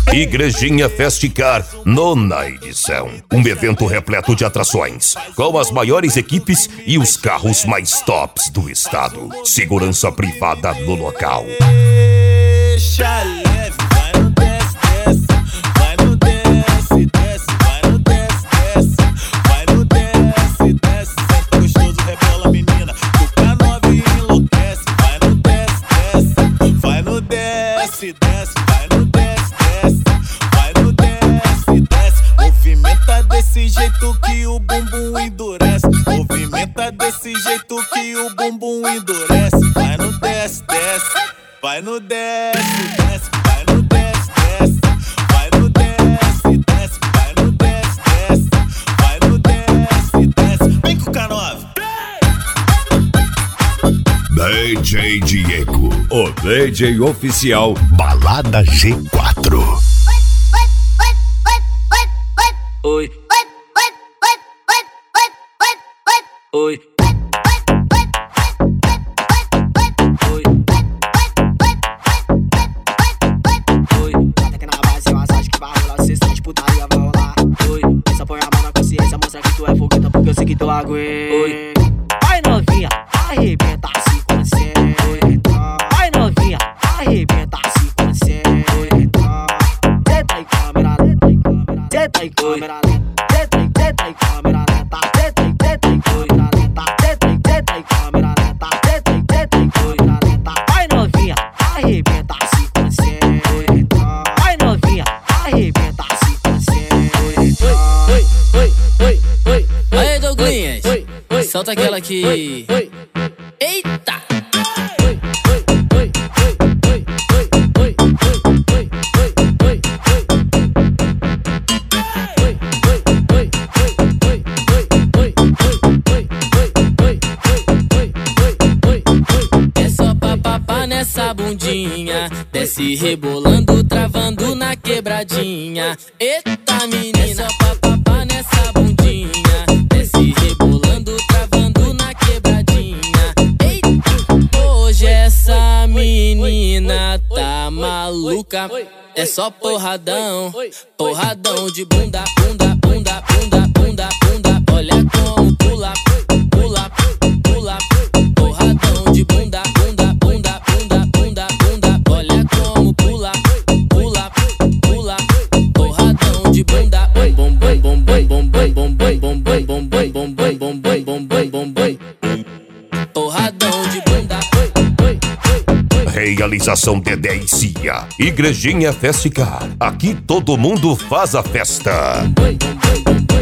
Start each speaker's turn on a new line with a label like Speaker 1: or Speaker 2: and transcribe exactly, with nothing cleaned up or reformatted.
Speaker 1: Igrejinha Festicar, nona edição. Um evento repleto de atrações, com as maiores equipes e os carros mais tops do estado. Segurança privada no local.
Speaker 2: Deixa leve, vai no desce, desce. Vai no desce, desce. Vai no desce, desce. Vai no desce, desce. Senta gostoso, rebola menina. O K nove enlouquece. Vai no desce, desce. Vai no desce, desce. Vai no desce, desce. Vai no desce, desce. Movimenta desse jeito que o bumbum endurece. Movimenta desse jeito que o bumbum endurece. Vai no desce, desce. Vai no desce, desce. Vai no desce, desce. Vai no desce, desce. Vai no desce, desce. Vai no desce, desce. Vem com o K nove.
Speaker 3: D J Diego, o D J oficial Balada G quatro.
Speaker 4: Oi. Oi.
Speaker 5: Eu sei que tu aguenta. Vai novinha, arrebenta se concentra. Vai novinha, arrebenta se concentra. Senta em câmera lenta, senta em câmera lenta, senta em, senta em câmera lenta, senta em, senta em câmera lenta, senta em, senta em câmera lenta, senta em, senta em câmera lenta. Vai novinha, arrebenta se concentra. Vai novinha, arrebenta se concentra.
Speaker 4: Oi, oi, oi, oi. Aê, Douglinhas, solta aquela aqui. Eita! É só papapá nessa bundinha, desce rebolando, travando na quebradinha. Eita, menina, é só papapá nessa bundinha, desce rebolando, travando na quebradinha. Eita, hoje essa menina tá maluca. É só porradão, porradão de bunda, bunda, bunda, bunda, bunda, bunda. Olha como pula, pula, pula. Porradão de bunda, bunda, bunda, bunda, bunda, bunda. Olha como pula, pula, pula. Porradão de bunda, bom bom bom bom bom bom bom bom bom bom bom bom bom bom bom bom bom bom bom. Porradão de bunda.
Speaker 1: Realização Dedé e Cia. Igrejinha Festicar. Aqui todo mundo faz a festa.
Speaker 4: Bom bom bom bom.